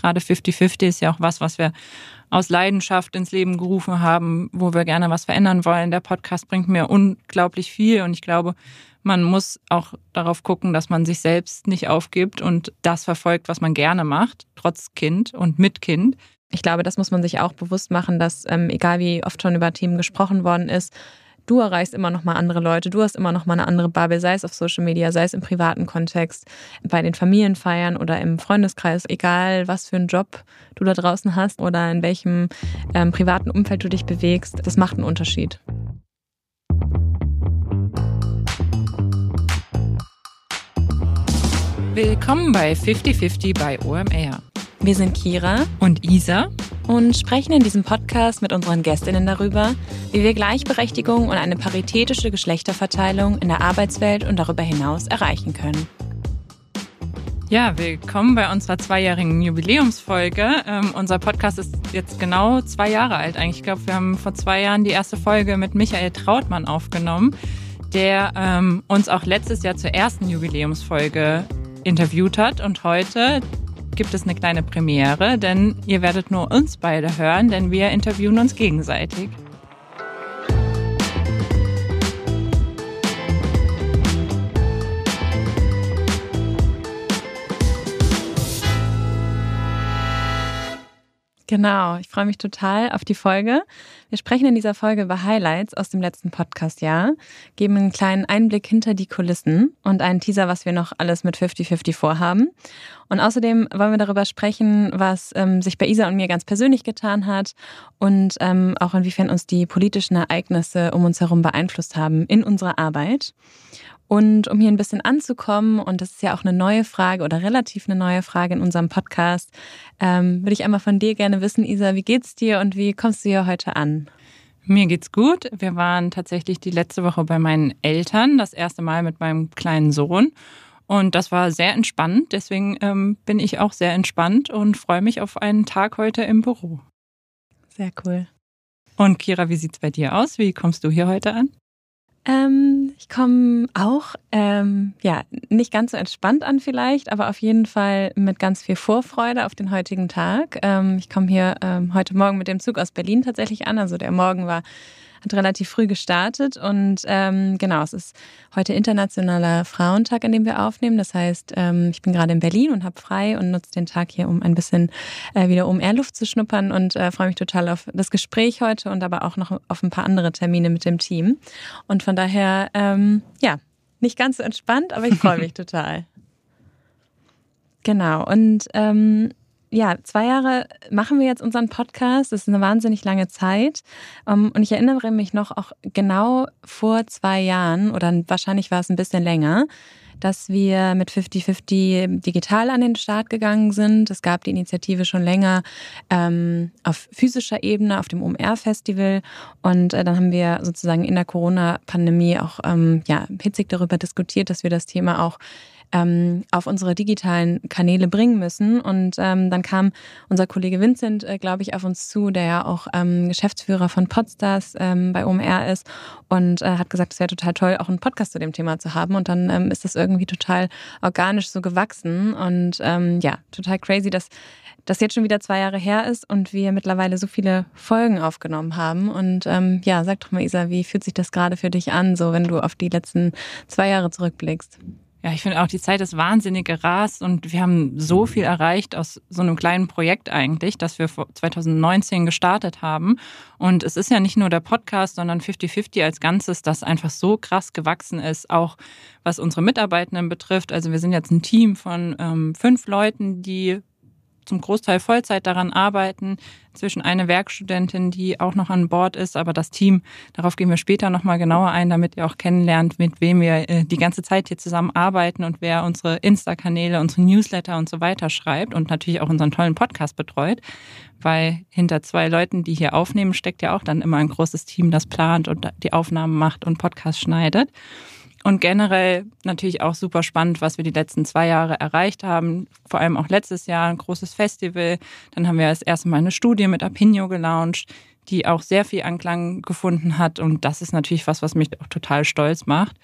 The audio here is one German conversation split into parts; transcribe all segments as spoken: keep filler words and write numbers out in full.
gerade fifty fifty ist ja auch was, was wir aus Leidenschaft ins Leben gerufen haben, wo wir gerne was verändern wollen. Der Podcast bringt mir unglaublich viel und ich glaube, man muss auch darauf gucken, dass man sich selbst nicht aufgibt und das verfolgt, was man gerne macht, trotz Kind und mit Kind. Ich glaube, das muss man sich auch bewusst machen, dass ähm, egal wie oft schon über Themen gesprochen worden ist, du erreichst immer noch mal andere Leute, du hast immer noch mal eine andere Bubble, sei es auf Social Media, sei es im privaten Kontext, bei den Familienfeiern oder im Freundeskreis, egal was für einen Job du da draußen hast oder in welchem ähm, privaten Umfeld du dich bewegst, das macht einen Unterschied. Willkommen bei fifty fifty bei O M R. Wir sind Kira und Isa und sprechen in diesem Podcast mit unseren Gästinnen darüber, wie wir Gleichberechtigung und eine paritätische Geschlechterverteilung in der Arbeitswelt und darüber hinaus erreichen können. Ja, willkommen bei unserer zweijährigen Jubiläumsfolge. Ähm, unser Podcast ist jetzt genau zwei Jahre alt eigentlich. Ich glaube, wir haben vor zwei Jahren die erste Folge mit Michael Trautmann aufgenommen, der ähm, uns auch letztes Jahr zur ersten Jubiläumsfolge interviewt hat. Und heute gibt es eine kleine Premiere, denn ihr werdet nur uns beide hören, denn wir interviewen uns gegenseitig. Genau, ich freue mich total auf die Folge. Wir sprechen in dieser Folge über Highlights aus dem letzten Podcast-Jahr, geben einen kleinen Einblick hinter die Kulissen und einen Teaser, was wir noch alles mit fifty fifty vorhaben. Und außerdem wollen wir darüber sprechen, was ähm, sich bei Isa und mir ganz persönlich getan hat und ähm, auch inwiefern uns die politischen Ereignisse um uns herum beeinflusst haben in unserer Arbeit. Und um hier ein bisschen anzukommen, und das ist ja auch eine neue Frage oder relativ eine neue Frage in unserem Podcast, ähm, würde ich einmal von dir gerne wissen, Isa, wie geht's dir und wie kommst du hier heute an? Mir geht's gut. Wir waren tatsächlich die letzte Woche bei meinen Eltern, das erste Mal mit meinem kleinen Sohn. Und das war sehr entspannend. Deswegen ähm, bin ich auch sehr entspannt und freue mich auf einen Tag heute im Büro. Sehr cool. Und Kira, wie sieht's bei dir aus? Wie kommst du hier heute an? Ähm, ich komme auch, ähm, ja, nicht ganz so entspannt an vielleicht, aber auf jeden Fall mit ganz viel Vorfreude auf den heutigen Tag. Ähm, ich komme hier ähm, heute Morgen mit dem Zug aus Berlin tatsächlich an. Also der Morgen war hat relativ früh gestartet und ähm, genau, es ist heute Internationaler Frauentag, an dem wir aufnehmen. Das heißt, ähm, ich bin gerade in Berlin und habe frei und nutze den Tag hier, um ein bisschen äh, wieder O M R-Luft zu schnuppern und äh, freue mich total auf das Gespräch heute und aber auch noch auf ein paar andere Termine mit dem Team. Und von daher, ähm, ja, nicht ganz so entspannt, aber ich freue mich total. Genau, und ähm, ja, zwei Jahre machen wir jetzt unseren Podcast. Das ist eine wahnsinnig lange Zeit. Und ich erinnere mich noch auch genau vor zwei Jahren, oder wahrscheinlich war es ein bisschen länger, dass wir mit fifty fifty digital an den Start gegangen sind. Es gab die Initiative schon länger ähm, auf physischer Ebene, auf dem O M R-Festival. Und äh, dann haben wir sozusagen in der Corona-Pandemie auch ähm, ja, hitzig darüber diskutiert, dass wir das Thema auch ähm, auf unsere digitalen Kanäle bringen müssen. Und ähm, dann kam unser Kollege Vincent, äh, glaube ich, auf uns zu, der ja auch ähm, Geschäftsführer von Podstars ähm, bei O M R ist und äh, hat gesagt, es wäre total toll, auch einen Podcast zu dem Thema zu haben. Und dann ähm, ist das irgendwie total organisch so gewachsen. Und ähm, ja, total crazy, dass das jetzt schon wieder zwei Jahre her ist und wir mittlerweile so viele Folgen aufgenommen haben. Und ähm, ja, sag doch mal, Isa, wie fühlt sich das gerade für dich an, so wenn du auf die letzten zwei Jahre zurückblickst? Ja, ich finde auch, die Zeit ist wahnsinnig gerast und wir haben so viel erreicht aus so einem kleinen Projekt eigentlich, das wir zwanzig neunzehn gestartet haben. Und es ist ja nicht nur der Podcast, sondern fifty fifty als Ganzes, das einfach so krass gewachsen ist, auch was unsere Mitarbeitenden betrifft. Also wir sind jetzt ein Team von ähm, fünf Leuten, die zum Großteil Vollzeit daran arbeiten. Inzwischen eine Werkstudentin, die auch noch an Bord ist, aber das Team, darauf gehen wir später nochmal genauer ein, damit ihr auch kennenlernt, mit wem wir die ganze Zeit hier zusammen arbeiten und wer unsere Insta-Kanäle, unsere Newsletter und so weiter schreibt und natürlich auch unseren tollen Podcast betreut, weil hinter zwei Leuten, die hier aufnehmen, steckt ja auch dann immer ein großes Team, das plant und die Aufnahmen macht und Podcast schneidet. Und generell natürlich auch super spannend, was wir die letzten zwei Jahre erreicht haben. Vor allem auch letztes Jahr ein großes Festival. Dann haben wir das erste Mal eine Studie mit Apinio gelauncht, die auch sehr viel Anklang gefunden hat. Und das ist natürlich was, was mich auch total stolz macht.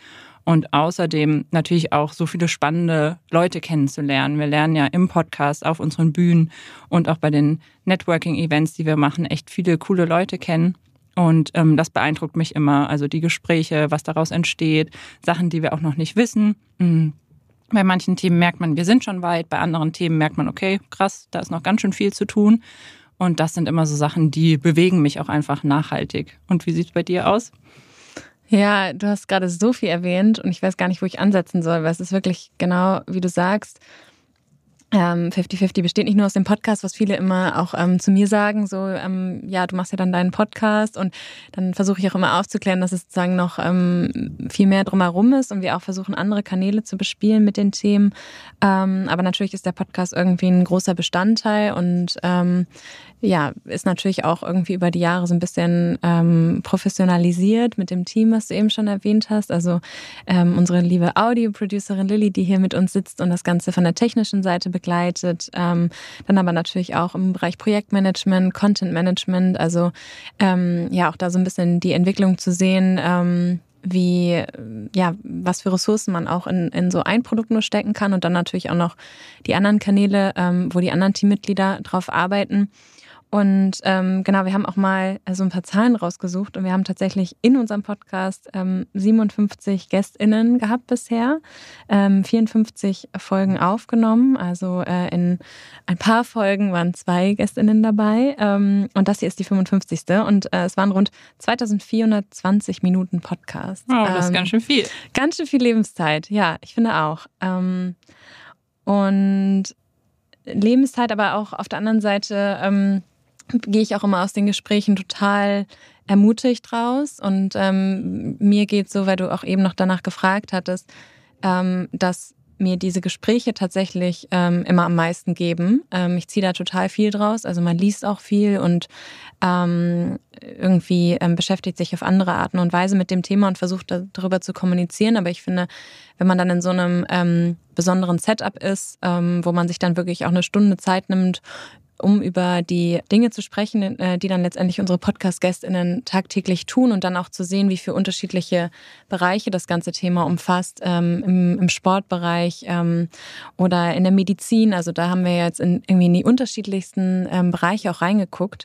Und außerdem natürlich auch so viele spannende Leute kennenzulernen. Wir lernen ja im Podcast, auf unseren Bühnen und auch bei den Networking-Events, die wir machen, echt viele coole Leute kennen. Und ähm, das beeindruckt mich immer. Also die Gespräche, was daraus entsteht, Sachen, die wir auch noch nicht wissen. Mhm. Bei manchen Themen merkt man, wir sind schon weit. Bei anderen Themen merkt man, okay, krass, da ist noch ganz schön viel zu tun. Und das sind immer so Sachen, die bewegen mich auch einfach nachhaltig. Und wie sieht es bei dir aus? Ja, du hast gerade so viel erwähnt und ich weiß gar nicht, wo ich ansetzen soll, weil es ist wirklich genau, wie du sagst, Ähm, fifty fifty besteht nicht nur aus dem Podcast, was viele immer auch ähm, zu mir sagen, so, ähm, ja, du machst ja dann deinen Podcast und dann versuche ich auch immer aufzuklären, dass es sozusagen noch ähm, viel mehr drumherum ist und wir auch versuchen, andere Kanäle zu bespielen mit den Themen. Ähm, aber natürlich ist der Podcast irgendwie ein großer Bestandteil und ähm, ja, ist natürlich auch irgendwie über die Jahre so ein bisschen ähm, professionalisiert mit dem Team, was du eben schon erwähnt hast. Also ähm, unsere liebe Audio-Producerin Lilly, die hier mit uns sitzt und das Ganze von der technischen Seite begleitet. Ähm, dann aber natürlich auch im Bereich Projektmanagement, Content-Management. Also ähm, ja, auch da so ein bisschen die Entwicklung zu sehen, ähm, wie, ja, was für Ressourcen man auch in, in so ein Produkt nur stecken kann und dann natürlich auch noch die anderen Kanäle, ähm, wo die anderen Teammitglieder drauf arbeiten. Und ähm, genau, wir haben auch mal so ein paar Zahlen rausgesucht und wir haben tatsächlich in unserem Podcast ähm, siebenundfünfzig GästInnen gehabt bisher, ähm, vierundfünfzig Folgen aufgenommen, also äh, in ein paar Folgen waren zwei GästInnen dabei ähm, und das hier ist die fünfundfünfzigste und äh, es waren rund zweitausendvierhundertzwanzig Minuten Podcast. Oh, das ist ähm, ganz schön viel. Ganz schön viel Lebenszeit, ja, ich finde auch. Ähm, und Lebenszeit, aber auch auf der anderen Seite ähm, gehe ich auch immer aus den Gesprächen total ermutigt raus. Und ähm, mir geht so, weil du auch eben noch danach gefragt hattest, ähm, dass mir diese Gespräche tatsächlich ähm, immer am meisten geben. Ähm, ich ziehe da total viel draus. Also man liest auch viel und ähm, irgendwie ähm, beschäftigt sich auf andere Arten und Weise mit dem Thema und versucht da, darüber zu kommunizieren. Aber ich finde, wenn man dann in so einem ähm, besonderen Setup ist, ähm, wo man sich dann wirklich auch eine Stunde Zeit nimmt, um über die Dinge zu sprechen, die dann letztendlich unsere Podcast-GästInnen tagtäglich tun und dann auch zu sehen, wie viele unterschiedliche Bereiche das ganze Thema umfasst, ähm, im, im Sportbereich ähm, oder in der Medizin. Also da haben wir jetzt in, irgendwie in die unterschiedlichsten ähm, Bereiche auch reingeguckt.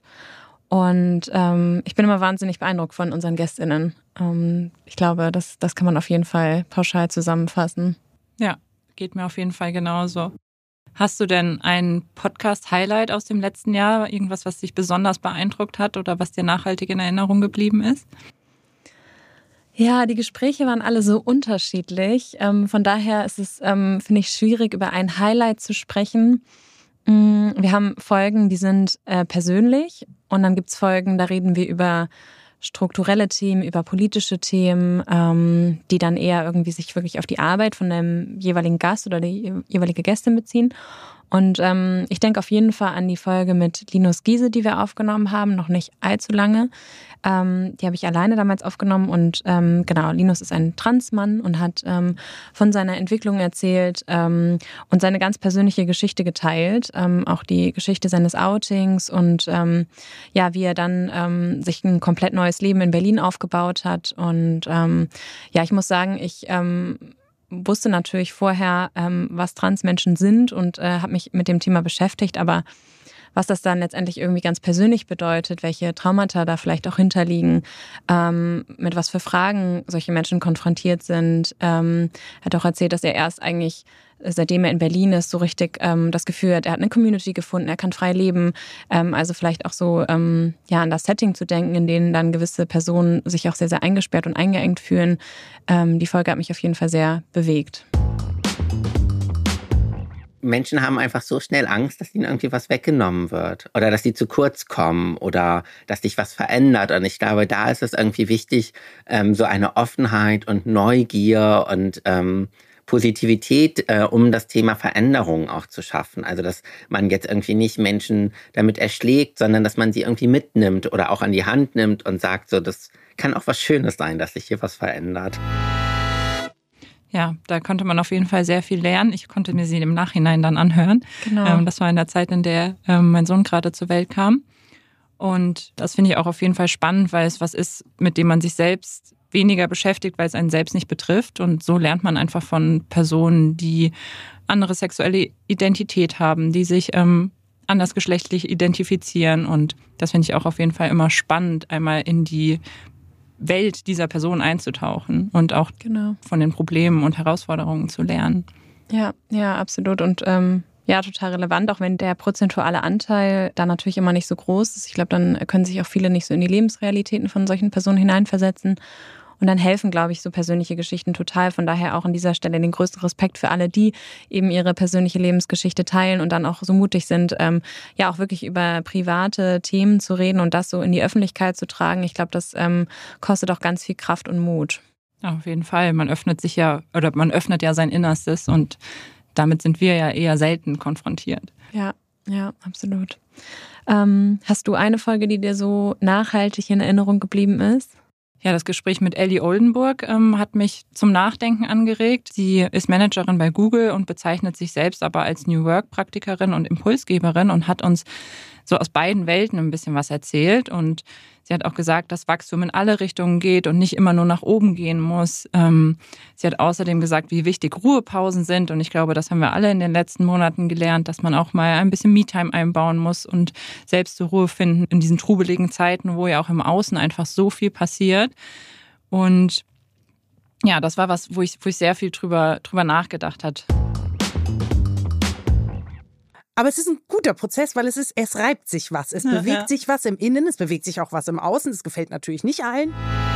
Und ähm, ich bin immer wahnsinnig beeindruckt von unseren GästInnen. Ähm, ich glaube, das, das kann man auf jeden Fall pauschal zusammenfassen. Ja, geht mir auf jeden Fall genauso. Hast du denn ein Podcast-Highlight aus dem letzten Jahr? Irgendwas, was dich besonders beeindruckt hat oder was dir nachhaltig in Erinnerung geblieben ist? Ja, die Gespräche waren alle so unterschiedlich. Von daher ist es, finde ich, schwierig, über ein Highlight zu sprechen. Wir haben Folgen, die sind persönlich und dann gibt es Folgen, da reden wir über strukturelle Themen, über politische Themen, ähm, die dann eher irgendwie sich wirklich auf die Arbeit von dem jeweiligen Gast oder die jeweilige Gästin beziehen. Und ähm, ich denke auf jeden Fall an die Folge mit Linus Giese, die wir aufgenommen haben, noch nicht allzu lange. Ähm, die habe ich alleine damals aufgenommen und ähm, genau, Linus ist ein Transmann und hat ähm, von seiner Entwicklung erzählt ähm, und seine ganz persönliche Geschichte geteilt, ähm, auch die Geschichte seines Outings und ähm, ja, wie er dann ähm, sich ein komplett neues Leben in Berlin aufgebaut hat. Und ähm, ja, ich muss sagen, ich ähm, wusste natürlich vorher, ähm, was Transmenschen sind und äh, habe mich mit dem Thema beschäftigt, aber was das dann letztendlich irgendwie ganz persönlich bedeutet, welche Traumata da vielleicht auch hinterliegen, ähm, mit was für Fragen solche Menschen konfrontiert sind. Ähm, er hat auch erzählt, dass er erst eigentlich, seitdem er in Berlin ist, so richtig ähm, das Gefühl hat, er hat eine Community gefunden, er kann frei leben. Ähm, also vielleicht auch so ähm, ja an das Setting zu denken, in dem dann gewisse Personen sich auch sehr, sehr eingesperrt und eingeengt fühlen. Ähm, die Folge hat mich auf jeden Fall sehr bewegt. Menschen haben einfach so schnell Angst, dass ihnen irgendwie was weggenommen wird oder dass sie zu kurz kommen oder dass sich was verändert. Und ich glaube, da ist es irgendwie wichtig, ähm, so eine Offenheit und Neugier und ähm, Positivität, äh, um das Thema Veränderung auch zu schaffen. Also, dass man jetzt irgendwie nicht Menschen damit erschlägt, sondern dass man sie irgendwie mitnimmt oder auch an die Hand nimmt und sagt, so, das kann auch was Schönes sein, dass sich hier was verändert. Ja, da konnte man auf jeden Fall sehr viel lernen. Ich konnte mir sie im Nachhinein dann anhören. Genau. Ähm, das war in der Zeit, in der ähm, mein Sohn gerade zur Welt kam. Und das finde ich auch auf jeden Fall spannend, weil es was ist, mit dem man sich selbst weniger beschäftigt, weil es einen selbst nicht betrifft. Und so lernt man einfach von Personen, die andere sexuelle Identität haben, die sich ähm, andersgeschlechtlich identifizieren. Und das finde ich auch auf jeden Fall immer spannend, einmal in die Welt dieser Person einzutauchen und auch genau. von den Problemen und Herausforderungen zu lernen. Ja, ja, absolut. Und ähm, ja, total relevant, auch wenn der prozentuale Anteil da natürlich immer nicht so groß ist. Ich glaube, dann können sich auch viele nicht so in die Lebensrealitäten von solchen Personen hineinversetzen. Und dann helfen, glaube ich, so persönliche Geschichten total. Von daher auch an dieser Stelle den größten Respekt für alle, die eben ihre persönliche Lebensgeschichte teilen und dann auch so mutig sind, ähm, ja auch wirklich über private Themen zu reden und das so in die Öffentlichkeit zu tragen. Ich glaube, das ähm, kostet auch ganz viel Kraft und Mut. Auf jeden Fall. Man öffnet sich ja, oder man öffnet ja sein Innerstes und damit sind wir ja eher selten konfrontiert. Ja, ja, absolut. Ähm, hast du eine Folge, die dir so nachhaltig in Erinnerung geblieben ist? Ja, das Gespräch mit Ellie Oldenburg ähm, hat mich zum Nachdenken angeregt. Sie ist Managerin bei Google und bezeichnet sich selbst aber als New Work-Praktikerin und Impulsgeberin und hat uns so aus beiden Welten ein bisschen was erzählt. Und sie hat auch gesagt, dass Wachstum in alle Richtungen geht und nicht immer nur nach oben gehen muss. Ähm, sie hat außerdem gesagt, wie wichtig Ruhepausen sind. Und ich glaube, das haben wir alle in den letzten Monaten gelernt, dass man auch mal ein bisschen Me-Time einbauen muss und selbst zur Ruhe finden in diesen trubeligen Zeiten, wo ja auch im Außen einfach so viel passiert. Und ja, das war was, wo ich, wo ich sehr viel drüber, drüber nachgedacht habe. Aber es ist ein guter Prozess, weil es ist, es reibt sich was. Es ja, bewegt ja. sich was im Innen, es bewegt sich auch was im Außen. Das gefällt natürlich nicht allen.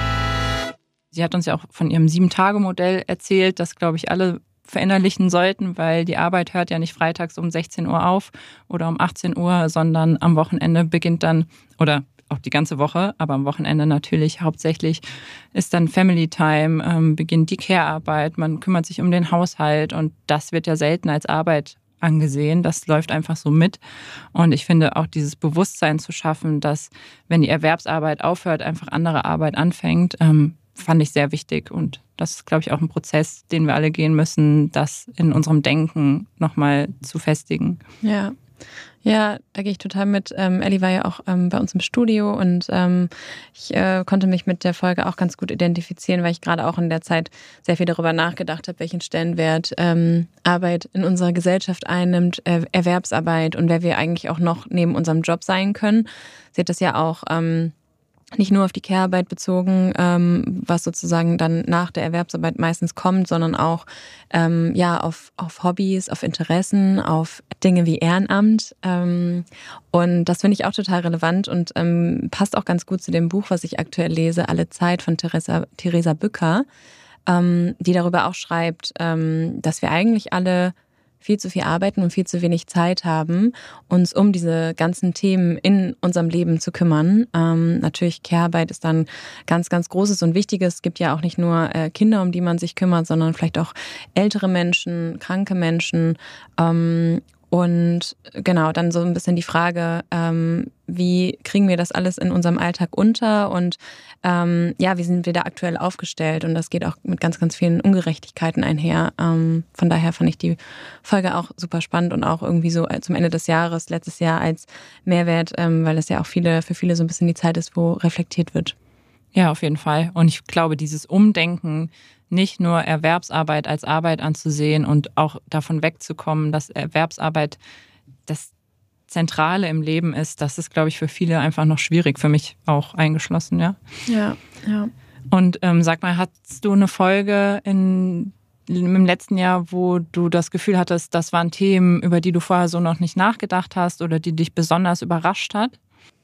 Sie hat uns ja auch von ihrem Sieben-Tage-Modell erzählt, das, glaube ich, alle verinnerlichen sollten, weil die Arbeit hört ja nicht freitags um sechzehn Uhr auf oder um achtzehn Uhr, sondern am Wochenende beginnt dann, oder auch die ganze Woche, aber am Wochenende natürlich hauptsächlich ist dann Family Time, ähm, beginnt die Care-Arbeit, man kümmert sich um den Haushalt und das wird ja selten als Arbeit angesehen. Das läuft einfach so mit. Und ich finde auch dieses Bewusstsein zu schaffen, dass wenn die Erwerbsarbeit aufhört, einfach andere Arbeit anfängt, ähm, fand ich sehr wichtig. Und das ist, glaube ich, auch ein Prozess, den wir alle gehen müssen, das in unserem Denken nochmal zu festigen. Ja. Ja, da gehe ich total mit. Ähm, Ellie war ja auch ähm, bei uns im Studio und ähm, ich äh, konnte mich mit der Folge auch ganz gut identifizieren, weil ich gerade auch in der Zeit sehr viel darüber nachgedacht habe, welchen Stellenwert ähm, Arbeit in unserer Gesellschaft einnimmt, äh, Erwerbsarbeit und wer wir eigentlich auch noch neben unserem Job sein können. Sie hat das ja auch ähm, nicht nur auf die Care-Arbeit bezogen, ähm, was sozusagen dann nach der Erwerbsarbeit meistens kommt, sondern auch ähm, ja auf, auf Hobbys, auf Interessen, auf Dinge wie Ehrenamt. Ähm, und das finde ich auch total relevant und ähm, passt auch ganz gut zu dem Buch, was ich aktuell lese, Alle Zeit von Theresa, Theresa Bücker, ähm, die darüber auch schreibt, ähm, dass wir eigentlich alle viel zu viel arbeiten und viel zu wenig Zeit haben, uns um diese ganzen Themen in unserem Leben zu kümmern. Ähm, natürlich Care-Arbeit ist dann ganz, ganz Großes und Wichtiges. Es gibt ja auch nicht nur äh, Kinder, um die man sich kümmert, sondern vielleicht auch ältere Menschen, kranke Menschen. Ähm, und genau, dann so ein bisschen die Frage, ähm, wie kriegen wir das alles in unserem Alltag unter und ähm, ja, wie sind wir da aktuell aufgestellt? Und das geht auch mit ganz, ganz vielen Ungerechtigkeiten einher. Ähm, von daher fand ich die Folge auch super spannend und auch irgendwie so zum Ende des Jahres, letztes Jahr als Mehrwert, ähm, weil es ja auch viele für viele so ein bisschen die Zeit ist, wo reflektiert wird. Ja, auf jeden Fall. Und ich glaube, dieses Umdenken, nicht nur Erwerbsarbeit als Arbeit anzusehen und auch davon wegzukommen, dass Erwerbsarbeit das Zentrale im Leben ist, das ist, glaube ich, für viele einfach noch schwierig, für mich auch eingeschlossen, ja. Ja, ja. Und ähm, sag mal, hattest du eine Folge in, im letzten Jahr, wo du das Gefühl hattest, das waren Themen, über die du vorher so noch nicht nachgedacht hast oder die dich besonders überrascht hat?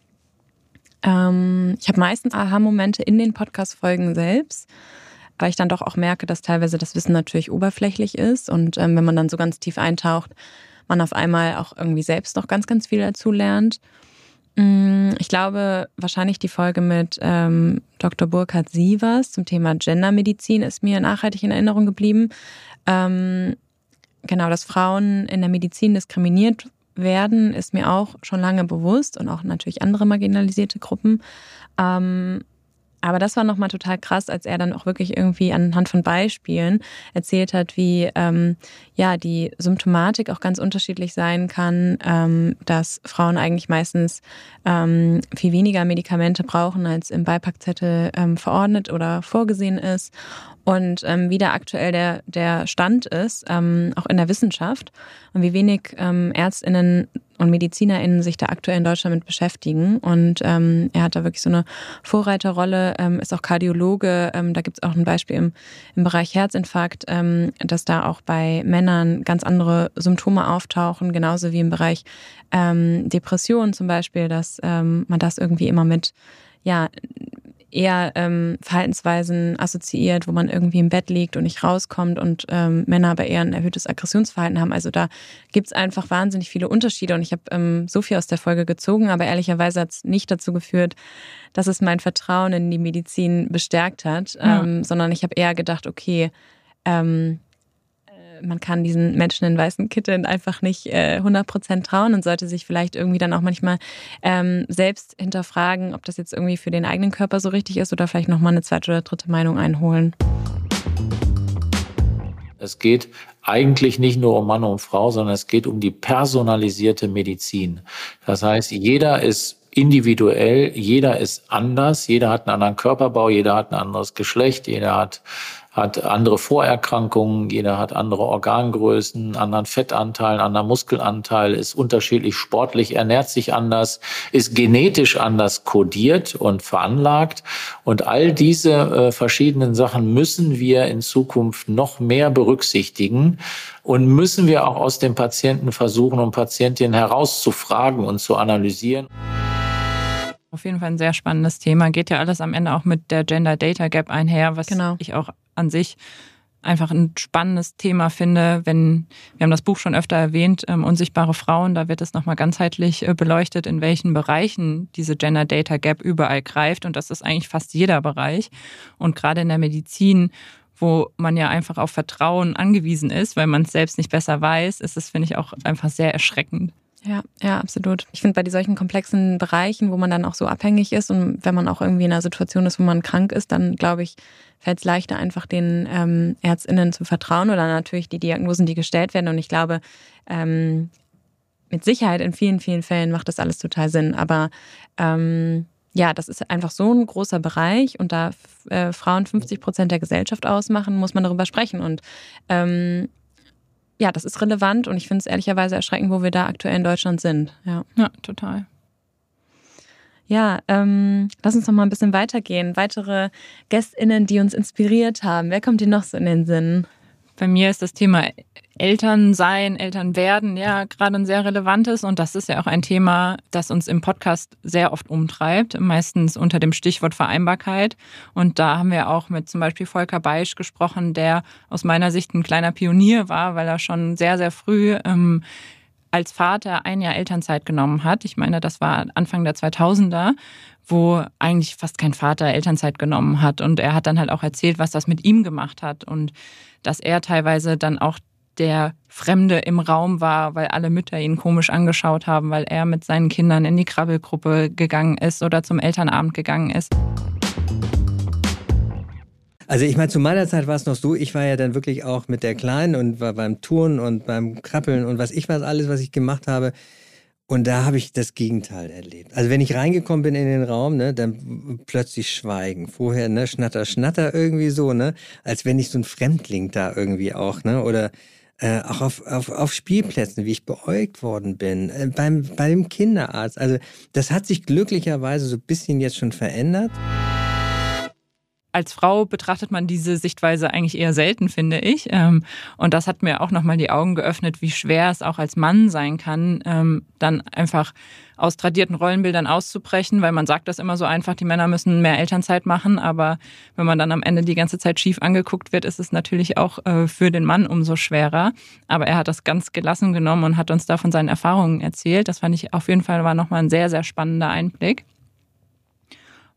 Ähm, ich habe meistens Aha-Momente in den Podcast-Folgen selbst, weil ich dann doch auch merke, dass teilweise das Wissen natürlich oberflächlich ist und ähm, wenn man dann so ganz tief eintaucht, man auf einmal auch irgendwie selbst noch ganz, ganz viel dazu lernt. Ich glaube, wahrscheinlich die Folge mit ähm, Doktor Burkhard Sievers zum Thema Gendermedizin ist mir nachhaltig in Erinnerung geblieben. Ähm, genau, dass Frauen in der Medizin diskriminiert werden, ist mir auch schon lange bewusst und auch natürlich andere marginalisierte Gruppen. Ähm, Aber das war nochmal total krass, als er dann auch wirklich irgendwie anhand von Beispielen erzählt hat, wie ähm, ja die Symptomatik auch ganz unterschiedlich sein kann, ähm, dass Frauen eigentlich meistens ähm, viel weniger Medikamente brauchen, als im Beipackzettel ähm, verordnet oder vorgesehen ist. Und ähm, wie da aktuell der, der Stand ist, ähm, auch in der Wissenschaft und wie wenig ähm, ÄrztInnen und MedizinerInnen sich da aktuell in Deutschland mit beschäftigen. Und ähm, er hat da wirklich so eine Vorreiterrolle, ähm, ist auch Kardiologe. Ähm, da gibt es auch ein Beispiel im, im Bereich Herzinfarkt, ähm, dass da auch bei Männern ganz andere Symptome auftauchen, genauso wie im Bereich ähm, Depression zum Beispiel, dass ähm, man das irgendwie immer mit, ja, eher ähm, Verhaltensweisen assoziiert, wo man irgendwie im Bett liegt und nicht rauskommt und ähm, Männer aber eher ein erhöhtes Aggressionsverhalten haben. Also da gibt's einfach wahnsinnig viele Unterschiede und ich habe ähm, so viel aus der Folge gezogen, aber ehrlicherweise hat's nicht dazu geführt, dass es mein Vertrauen in die Medizin bestärkt hat, ja. ähm, sondern ich habe eher gedacht, okay, ähm, man kann diesen Menschen in weißen Kitteln einfach nicht äh, hundert Prozent trauen und sollte sich vielleicht irgendwie dann auch manchmal ähm, selbst hinterfragen, ob das jetzt irgendwie für den eigenen Körper so richtig ist oder vielleicht nochmal eine zweite oder dritte Meinung einholen. Es geht eigentlich nicht nur um Mann und Frau, sondern es geht um die personalisierte Medizin. Das heißt, jeder ist individuell, jeder ist anders, jeder hat einen anderen Körperbau, jeder hat ein anderes Geschlecht, jeder hat hat andere Vorerkrankungen, jeder hat andere Organgrößen, anderen Fettanteil, einen anderen Muskelanteil, ist unterschiedlich sportlich, ernährt sich anders, ist genetisch anders kodiert und veranlagt. Und all diese äh, verschiedenen Sachen müssen wir in Zukunft noch mehr berücksichtigen und müssen wir auch aus den Patienten versuchen und Patientinnen herauszufragen und zu analysieren. Auf jeden Fall ein sehr spannendes Thema. Geht ja alles am Ende auch mit der Gender Data Gap einher, was genau. ich auch an sich einfach ein spannendes Thema finde. Wenn wir haben das Buch schon öfter erwähnt, ähm, Unsichtbare Frauen, da wird es nochmal ganzheitlich äh, beleuchtet, in welchen Bereichen diese Gender Data Gap überall greift. Und das ist eigentlich fast jeder Bereich. Und gerade in der Medizin, wo man ja einfach auf Vertrauen angewiesen ist, weil man es selbst nicht besser weiß, ist es, finde ich, auch einfach sehr erschreckend. Ja, ja, absolut. Ich finde, bei solchen komplexen Bereichen, wo man dann auch so abhängig ist und wenn man auch irgendwie in einer Situation ist, wo man krank ist, dann glaube ich, fällt es leichter, einfach den ähm, ÄrztInnen zu vertrauen oder natürlich die Diagnosen, die gestellt werden. Und ich glaube, ähm, mit Sicherheit in vielen, vielen Fällen macht das alles total Sinn. Aber ähm, ja, das ist einfach so ein großer Bereich und da äh, Frauen fünfzig Prozent der Gesellschaft ausmachen, muss man darüber sprechen. Und ähm, ja, das ist relevant und ich finde es ehrlicherweise erschreckend, wo wir da aktuell in Deutschland sind. Ja, ja total. Ja, ähm, lass uns noch mal ein bisschen weitergehen. Weitere GästInnen, die uns inspiriert haben. Wer kommt dir noch so in den Sinn? Bei mir ist das Thema Elternsein, Elternwerden ja gerade ein sehr relevantes und das ist ja auch ein Thema, das uns im Podcast sehr oft umtreibt, meistens unter dem Stichwort Vereinbarkeit. Und da haben wir auch mit zum Beispiel Volker Beisch gesprochen, der aus meiner Sicht ein kleiner Pionier war, weil er schon sehr, sehr früh ähm, als Vater ein Jahr Elternzeit genommen hat. Ich meine, das war Anfang der zweitausender, wo eigentlich fast kein Vater Elternzeit genommen hat. Und er hat dann halt auch erzählt, was das mit ihm gemacht hat und dass er teilweise dann auch der Fremde im Raum war, weil alle Mütter ihn komisch angeschaut haben, weil er mit seinen Kindern in die Krabbelgruppe gegangen ist oder zum Elternabend gegangen ist. Also ich meine, zu meiner Zeit war es noch so, ich war ja dann wirklich auch mit der Kleinen und war beim Touren und beim Krabbeln und was ich was alles, was ich gemacht habe. Und da habe ich das Gegenteil erlebt. Also wenn ich reingekommen bin in den Raum, ne, dann plötzlich Schweigen. Vorher, ne, Schnatter, Schnatter irgendwie so, ne, als wenn ich so ein Fremdling da irgendwie auch, ne, oder äh, auch auf, auf, auf Spielplätzen, wie ich beäugt worden bin, äh, beim, bei dem Kinderarzt. Also das hat sich glücklicherweise so ein bisschen jetzt schon verändert. Als Frau betrachtet man diese Sichtweise eigentlich eher selten, finde ich. Und das hat mir auch nochmal die Augen geöffnet, wie schwer es auch als Mann sein kann, dann einfach aus tradierten Rollenbildern auszubrechen, weil man sagt das immer so einfach, die Männer müssen mehr Elternzeit machen, aber wenn man dann am Ende die ganze Zeit schief angeguckt wird, ist es natürlich auch für den Mann umso schwerer. Aber er hat das ganz gelassen genommen und hat uns da von seinen Erfahrungen erzählt. Das fand ich auf jeden Fall war nochmal ein sehr, sehr spannender Einblick.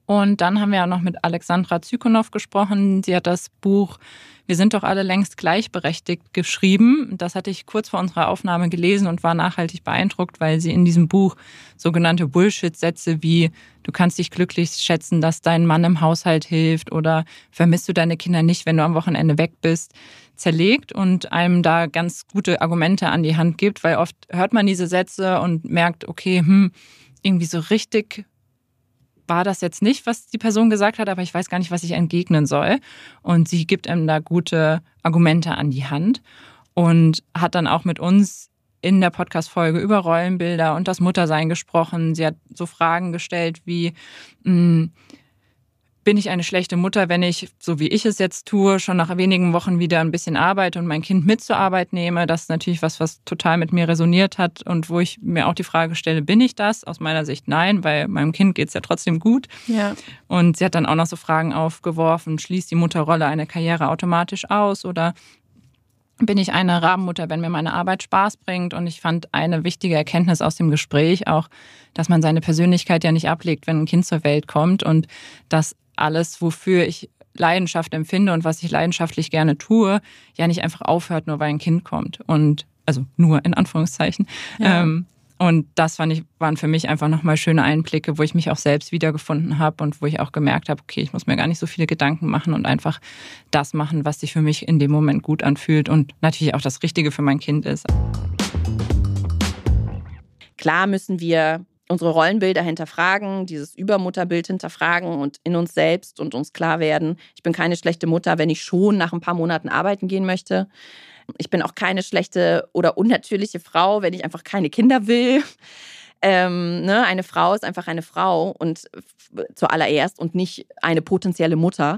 Und dann haben wir ja noch mit Alexandra Zykonow gesprochen. Sie hat das Buch Wir sind doch alle längst gleichberechtigt geschrieben. Das hatte ich kurz vor unserer Aufnahme gelesen und war nachhaltig beeindruckt, weil sie in diesem Buch sogenannte Bullshit-Sätze wie du kannst dich glücklich schätzen, dass dein Mann im Haushalt hilft oder vermisst du deine Kinder nicht, wenn du am Wochenende weg bist, zerlegt und einem da ganz gute Argumente an die Hand gibt, weil oft hört man diese Sätze und merkt, okay, hm, irgendwie so richtig war das jetzt nicht, was die Person gesagt hat, aber ich weiß gar nicht, was ich entgegnen soll. Und sie gibt einem da gute Argumente an die Hand und hat dann auch mit uns in der Podcast-Folge über Rollenbilder und das Muttersein gesprochen. Sie hat so Fragen gestellt wie, mh, bin ich eine schlechte Mutter, wenn ich, so wie ich es jetzt tue, schon nach wenigen Wochen wieder ein bisschen arbeite und mein Kind mit zur Arbeit nehme? Das ist natürlich was, was total mit mir resoniert hat und wo ich mir auch die Frage stelle, bin ich das? Aus meiner Sicht nein, weil meinem Kind geht es ja trotzdem gut. Ja. Und sie hat dann auch noch so Fragen aufgeworfen, schließt die Mutterrolle eine Karriere automatisch aus oder bin ich eine Rabenmutter, wenn mir meine Arbeit Spaß bringt? Und ich fand eine wichtige Erkenntnis aus dem Gespräch auch, dass man seine Persönlichkeit ja nicht ablegt, wenn ein Kind zur Welt kommt und dass alles, wofür ich Leidenschaft empfinde und was ich leidenschaftlich gerne tue, ja nicht einfach aufhört, nur weil ein Kind kommt. Und also nur in Anführungszeichen. Ja. Ähm, und das fand ich, waren für mich einfach nochmal schöne Einblicke, wo ich mich auch selbst wiedergefunden habe und wo ich auch gemerkt habe, okay, ich muss mir gar nicht so viele Gedanken machen und einfach das machen, was sich für mich in dem Moment gut anfühlt und natürlich auch das Richtige für mein Kind ist. Klar müssen wir unsere Rollenbilder hinterfragen, dieses Übermutterbild hinterfragen und in uns selbst und uns klar werden, ich bin keine schlechte Mutter, wenn ich schon nach ein paar Monaten arbeiten gehen möchte. Ich bin auch keine schlechte oder unnatürliche Frau, wenn ich einfach keine Kinder will. Ähm, ne? Eine Frau ist einfach eine Frau und zuallererst und nicht eine potenzielle Mutter.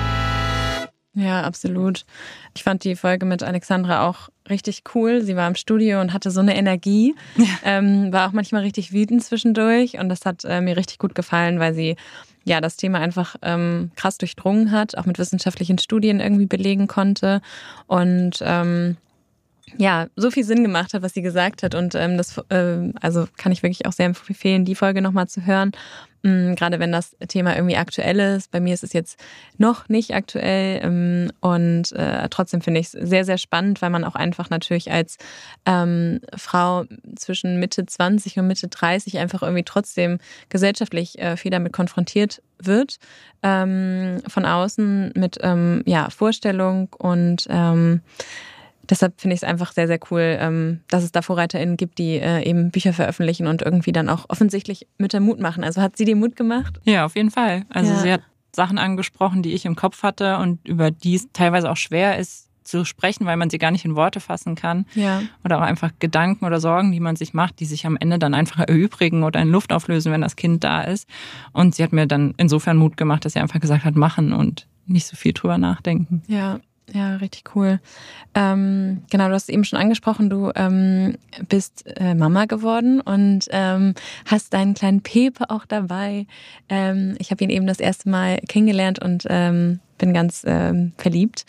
Ja, absolut. Ich fand die Folge mit Alexandra auch richtig cool. Sie war im Studio und hatte so eine Energie, ja. ähm, war auch manchmal richtig wütend zwischendurch und das hat äh, mir richtig gut gefallen, weil sie ja das Thema einfach ähm, krass durchdrungen hat, auch mit wissenschaftlichen Studien irgendwie belegen konnte und ähm, ja, so viel Sinn gemacht hat, was sie gesagt hat und ähm, das äh, also kann ich wirklich auch sehr empfehlen, die Folge nochmal zu hören. Mhm, gerade wenn das Thema irgendwie aktuell ist. Bei mir ist es jetzt noch nicht aktuell ähm, und äh, trotzdem finde ich es sehr, sehr spannend, weil man auch einfach natürlich als ähm, Frau zwischen Mitte zwanzig und Mitte dreißig einfach irgendwie trotzdem gesellschaftlich äh, viel damit konfrontiert wird, ähm, von außen mit ähm, ja, Vorstellung und ähm, deshalb finde ich es einfach sehr, sehr cool, dass es da VorreiterInnen gibt, die eben Bücher veröffentlichen und irgendwie dann auch offensichtlich Mütter Mut machen. Also hat sie dir Mut gemacht? Ja, auf jeden Fall. Also ja. sie hat Sachen angesprochen, die ich im Kopf hatte und über die es teilweise auch schwer ist zu sprechen, weil man sie gar nicht in Worte fassen kann. Ja. Oder auch einfach Gedanken oder Sorgen, die man sich macht, die sich am Ende dann einfach erübrigen oder in Luft auflösen, wenn das Kind da ist. Und sie hat mir dann insofern Mut gemacht, dass sie einfach gesagt hat, machen und nicht so viel drüber nachdenken. Ja. Ja, richtig cool. Ähm, genau, du hast es eben schon angesprochen, du ähm, bist äh, Mama geworden und ähm, hast deinen kleinen Pepe auch dabei. Ähm, ich habe ihn eben das erste Mal kennengelernt und ähm, bin ganz ähm, verliebt.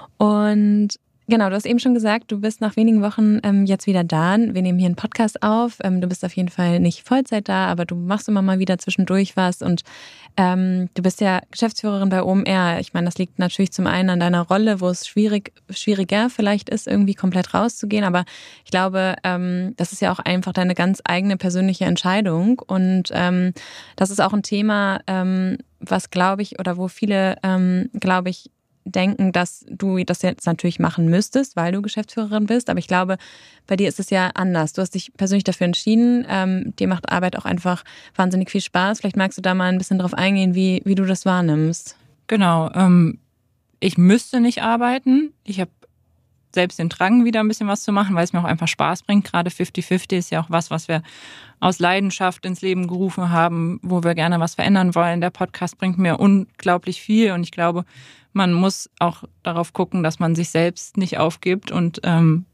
Und genau, du hast eben schon gesagt, du bist nach wenigen Wochen ähm, jetzt wieder da. Wir nehmen hier einen Podcast auf. Ähm, du bist auf jeden Fall nicht Vollzeit da, aber du machst immer mal wieder zwischendurch was und ähm, du bist ja Geschäftsführerin bei O M R. Ich meine, das liegt natürlich zum einen an deiner Rolle, wo es schwierig, schwieriger vielleicht ist, irgendwie komplett rauszugehen, aber ich glaube, ähm, das ist ja auch einfach deine ganz eigene persönliche Entscheidung und ähm, das ist auch ein Thema, ähm, was glaube ich, oder wo viele, ähm, glaube ich, denken, dass du das jetzt natürlich machen müsstest, weil du Geschäftsführerin bist. Aber ich glaube, bei dir ist es ja anders. Du hast dich persönlich dafür entschieden. Ähm, dir macht Arbeit auch einfach wahnsinnig viel Spaß. Vielleicht magst du da mal ein bisschen drauf eingehen, wie, wie du das wahrnimmst. Genau. Ähm, ich müsste nicht arbeiten. Ich habe selbst den Drang, wieder ein bisschen was zu machen, weil es mir auch einfach Spaß bringt. Gerade fifty fifty ist ja auch was, was wir aus Leidenschaft ins Leben gerufen haben, wo wir gerne was verändern wollen. Der Podcast bringt mir unglaublich viel und ich glaube, man muss auch darauf gucken, dass man sich selbst nicht aufgibt und ähm,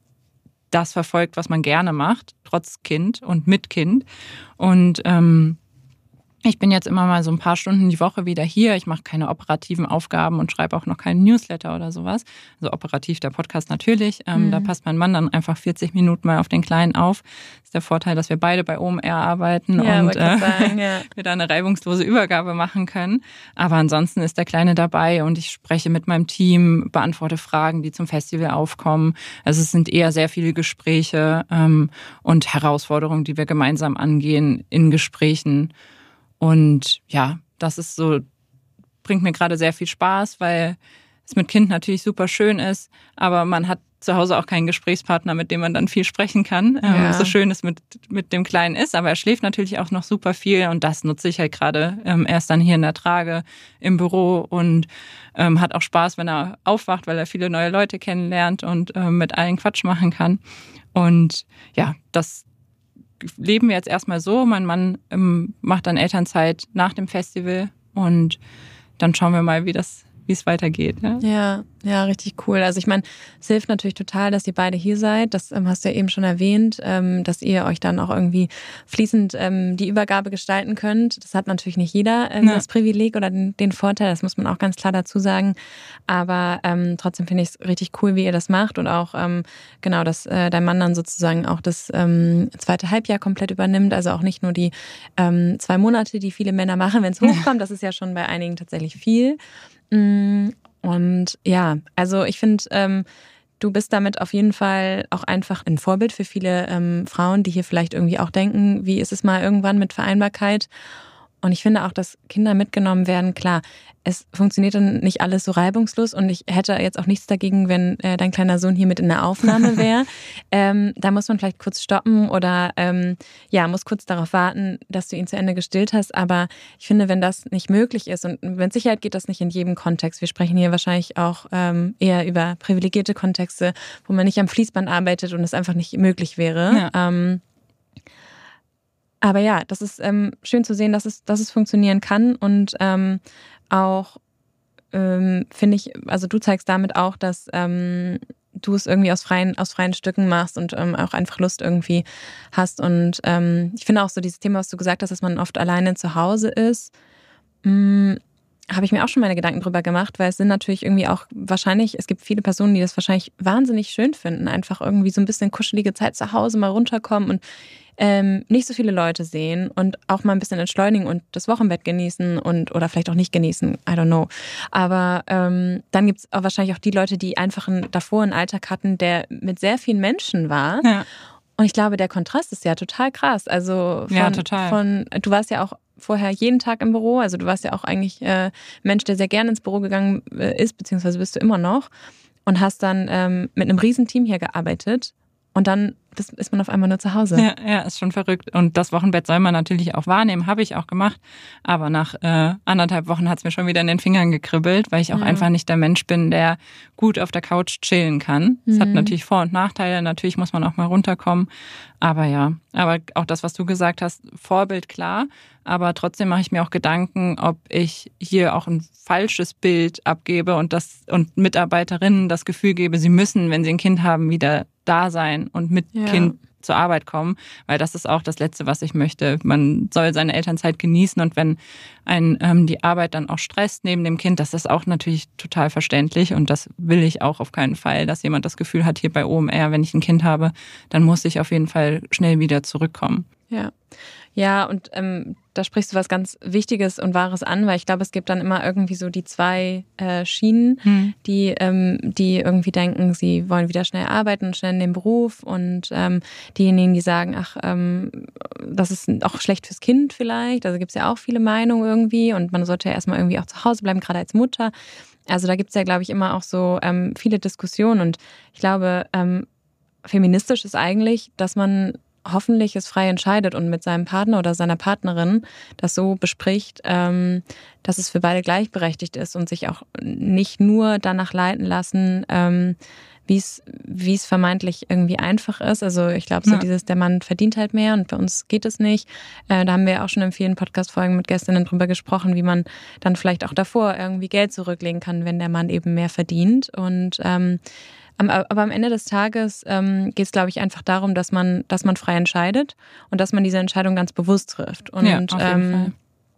das verfolgt, was man gerne macht, trotz Kind und mit Kind. Und ähm, Ich bin jetzt immer mal so ein paar Stunden die Woche wieder hier. Ich mache keine operativen Aufgaben und schreibe auch noch keinen Newsletter oder sowas. Also operativ der Podcast natürlich. Ähm, mhm. Da passt mein Mann dann einfach vierzig Minuten mal auf den Kleinen auf. Das ist der Vorteil, dass wir beide bei O M R arbeiten ja, und äh, sagen, ja. wir da eine reibungslose Übergabe machen können. Aber ansonsten ist der Kleine dabei und ich spreche mit meinem Team, beantworte Fragen, die zum Festival aufkommen. Also es sind eher sehr viele Gespräche ähm, und Herausforderungen, die wir gemeinsam angehen in Gesprächen. Und ja, das ist so, bringt mir gerade sehr viel Spaß, weil es mit Kind natürlich super schön ist, aber man hat zu Hause auch keinen Gesprächspartner, mit dem man dann viel sprechen kann. Ja. Ähm, so schön es mit, mit dem Kleinen ist, aber er schläft natürlich auch noch super viel und das nutze ich halt gerade. Ähm, er ist dann hier in der Trage im Büro und ähm, hat auch Spaß, wenn er aufwacht, weil er viele neue Leute kennenlernt und ähm, mit allen Quatsch machen kann. Und ja, das leben wir jetzt erstmal so. Mein Mann ähm, macht dann Elternzeit nach dem Festival und dann schauen wir mal, wie das, wie es weitergeht. Ja, ja, ja, richtig cool. Also ich meine, es hilft natürlich total, dass ihr beide hier seid. Das ähm, hast du ja eben schon erwähnt, ähm, dass ihr euch dann auch irgendwie fließend ähm, die Übergabe gestalten könnt. Das hat natürlich nicht jeder ähm, ja. das Privileg oder den, den Vorteil, das muss man auch ganz klar dazu sagen. Aber ähm, trotzdem finde ich es richtig cool, wie ihr das macht und auch ähm, genau, dass äh, dein Mann dann sozusagen auch das ähm, zweite Halbjahr komplett übernimmt. Also auch nicht nur die ähm, zwei Monate, die viele Männer machen, wenn es hochkommt. Das ist ja schon bei einigen tatsächlich viel. Und ja, also ich finde, ähm, du bist damit auf jeden Fall auch einfach ein Vorbild für viele ähm, Frauen, die hier vielleicht irgendwie auch denken, wie ist es mal irgendwann mit Vereinbarkeit? Und ich finde auch, dass Kinder mitgenommen werden, klar, es funktioniert dann nicht alles so reibungslos und ich hätte jetzt auch nichts dagegen, wenn äh, dein kleiner Sohn hier mit in der Aufnahme wäre. ähm, da muss man vielleicht kurz stoppen oder ähm, ja, muss kurz darauf warten, dass du ihn zu Ende gestillt hast. Aber ich finde, wenn das nicht möglich ist und mit Sicherheit geht das nicht in jedem Kontext. Wir sprechen hier wahrscheinlich auch ähm, eher über privilegierte Kontexte, wo man nicht am Fließband arbeitet und es einfach nicht möglich wäre. Ja. Ähm, Aber ja, das ist ähm, schön zu sehen, dass es, dass es funktionieren kann und ähm, auch ähm, finde ich, also du zeigst damit auch, dass ähm, du es irgendwie aus freien, aus freien Stücken machst und ähm, auch einfach Lust irgendwie hast und ähm, ich finde auch so dieses Thema, was du gesagt hast, dass man oft alleine zu Hause ist, mh, habe ich mir auch schon meine Gedanken drüber gemacht, weil es sind natürlich irgendwie auch wahrscheinlich, es gibt viele Personen, die das wahrscheinlich wahnsinnig schön finden, einfach irgendwie so ein bisschen kuschelige Zeit zu Hause mal runterkommen und ähm, nicht so viele Leute sehen und auch mal ein bisschen entschleunigen und das Wochenbett genießen und oder vielleicht auch nicht genießen, I don't know. Aber ähm, dann gibt es auch wahrscheinlich auch die Leute, die einfach einen, davor einen Alltag hatten, der mit sehr vielen Menschen war. Ja. Und ich glaube, der Kontrast ist ja total krass. Also von, ja, total. von du warst ja auch vorher jeden Tag im Büro, also du warst ja auch eigentlich äh, Mensch, der sehr gerne ins Büro gegangen äh, ist, beziehungsweise bist du immer noch und hast dann ähm, mit einem Riesenteam hier gearbeitet und dann ist man auf einmal nur zu Hause. Ja, ja, ist schon verrückt. Und das Wochenbett soll man natürlich auch wahrnehmen, habe ich auch gemacht. Aber nach äh, anderthalb Wochen hat es mir schon wieder in den Fingern gekribbelt, weil ich auch ja. einfach nicht der Mensch bin, der gut auf der Couch chillen kann. Es mhm. hat natürlich Vor- und Nachteile. Natürlich muss man auch mal runterkommen. Aber ja, aber auch das, was du gesagt hast, Vorbild klar. Aber trotzdem mache ich mir auch Gedanken, ob ich hier auch ein falsches Bild abgebe und das und Mitarbeiterinnen das Gefühl gebe, sie müssen, wenn sie ein Kind haben, wieder da sein und mit ja. Kind zur Arbeit kommen, weil das ist auch das Letzte, was ich möchte. Man soll seine Elternzeit genießen und wenn einen ähm, die Arbeit dann auch stresst neben dem Kind, das ist auch natürlich total verständlich und das will ich auch auf keinen Fall, dass jemand das Gefühl hat, hier bei O M R, wenn ich ein Kind habe, dann muss ich auf jeden Fall schnell wieder zurückkommen. Ja, ja und ähm, da sprichst du was ganz Wichtiges und Wahres an, weil ich glaube, es gibt dann immer irgendwie so die zwei äh, Schienen, hm. die, ähm, die irgendwie denken, sie wollen wieder schnell arbeiten und schnell in den Beruf und ähm, diejenigen, die sagen, ach, ähm, das ist auch schlecht fürs Kind vielleicht, also gibt es ja auch viele Meinungen irgendwie und man sollte ja erstmal irgendwie auch zu Hause bleiben, gerade als Mutter. Also da gibt es ja, glaube ich, immer auch so ähm, viele Diskussionen und ich glaube, ähm, feministisch ist eigentlich, dass man hoffentlich es frei entscheidet und mit seinem Partner oder seiner Partnerin das so bespricht, ähm, dass es für beide gleichberechtigt ist und sich auch nicht nur danach leiten lassen, ähm, wie es wie es vermeintlich irgendwie einfach ist. Also ich glaube, so ja. dieses, der Mann verdient halt mehr und bei uns geht es nicht. Äh, da haben wir auch schon in vielen Podcast-Folgen mit Gästinnen drüber gesprochen, wie man dann vielleicht auch davor irgendwie Geld zurücklegen kann, wenn der Mann eben mehr verdient. Und ähm, aber am Ende des Tages ähm, geht es, glaube ich, einfach darum, dass man, dass man frei entscheidet und dass man diese Entscheidung ganz bewusst trifft. Und ja, auf jeden ähm, Fall.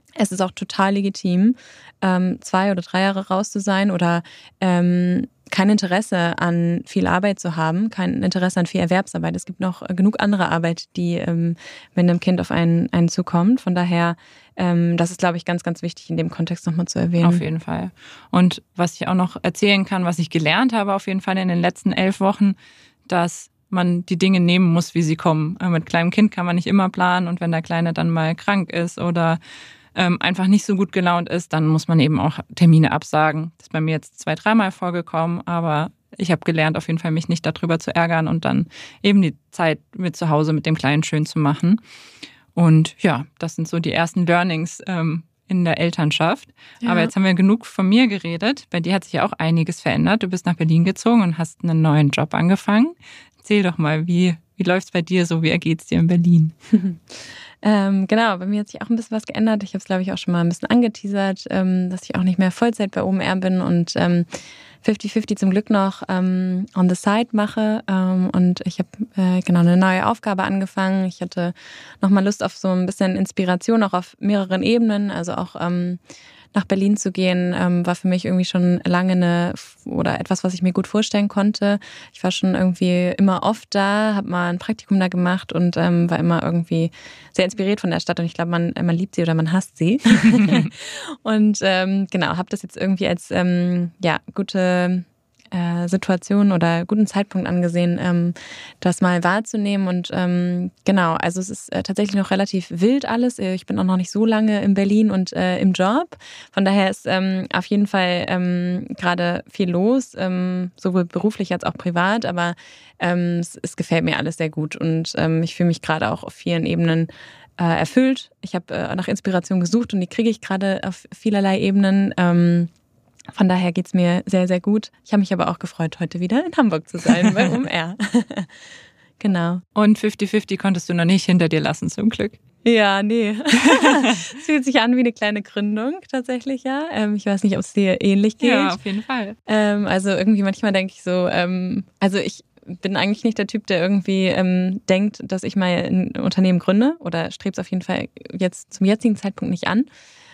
es ist auch total legitim, ähm, zwei oder drei Jahre raus zu sein oder ähm, kein Interesse an viel Arbeit zu haben, kein Interesse an viel Erwerbsarbeit. Es gibt noch genug andere Arbeit, die ähm, mit einem Kind auf einen, einen zukommt. Von daher, ähm, das ist, glaube ich, ganz, ganz wichtig in dem Kontext nochmal zu erwähnen. Auf jeden Fall. Und was ich auch noch erzählen kann, was ich gelernt habe auf jeden Fall in den letzten elf Wochen, dass man die Dinge nehmen muss, wie sie kommen. Mit kleinem Kind kann man nicht immer planen und wenn der Kleine dann mal krank ist oder ähm, einfach nicht so gut gelaunt ist, dann muss man eben auch Termine absagen. Das ist bei mir jetzt zwei, dreimal vorgekommen, aber ich habe gelernt, auf jeden Fall mich nicht darüber zu ärgern und dann eben die Zeit mit zu Hause mit dem Kleinen schön zu machen. Und ja, das sind so die ersten Learnings ähm, in der Elternschaft. Ja. Aber jetzt haben wir genug von mir geredet. Bei dir hat sich ja auch einiges verändert. Du bist nach Berlin gezogen und hast einen neuen Job angefangen. Erzähl doch mal, wie, wie läuft es bei dir so? Wie ergeht es dir in Berlin? ähm, genau, bei mir hat sich auch ein bisschen was geändert. Ich habe es, glaube ich, auch schon mal ein bisschen angeteasert, ähm, dass ich auch nicht mehr Vollzeit bei O M R bin und ähm, fünfzig fünfzig zum Glück noch ähm, on the side mache. Ähm, und ich habe äh, genau eine neue Aufgabe angefangen. Ich hatte nochmal Lust auf so ein bisschen Inspiration, auch auf mehreren Ebenen. Also auch ähm, nach Berlin zu gehen, ähm, war für mich irgendwie schon lange eine oder etwas, was ich mir gut vorstellen konnte. Ich war schon irgendwie immer oft da, habe mal ein Praktikum da gemacht und ähm, war immer irgendwie sehr inspiriert von der Stadt. Und ich glaube, man, man liebt sie oder man hasst sie. Und ähm, genau, habe das jetzt irgendwie als ähm, ja gute äh, Situation oder guten Zeitpunkt angesehen, ähm, das mal wahrzunehmen. Und ähm, genau, also es ist äh, tatsächlich noch relativ wild alles. Ich bin auch noch nicht so lange in Berlin und äh, im Job. Von daher ist ähm, auf jeden Fall ähm, gerade viel los, ähm, sowohl beruflich als auch privat. Aber ähm, es, es gefällt mir alles sehr gut und ähm, ich fühle mich gerade auch auf vielen Ebenen äh, erfüllt. Ich habe äh, nach Inspiration gesucht und die kriege ich gerade auf vielerlei Ebenen. Ähm, Von daher geht's mir sehr, sehr gut. Ich habe mich aber auch gefreut, heute wieder in Hamburg zu sein bei O M R. Genau. Und fünfzig fünfzig konntest du noch nicht hinter dir lassen, zum Glück. Ja, nee. Es fühlt sich an wie eine kleine Gründung tatsächlich, ja. Ähm, ich weiß nicht, ob es dir ähnlich geht. Ja, auf jeden Fall. Ähm, also irgendwie manchmal denke ich so, ähm, also ich bin eigentlich nicht der Typ, der irgendwie ähm, denkt, dass ich mal ein Unternehmen gründe oder strebe es auf jeden Fall jetzt zum jetzigen Zeitpunkt nicht an.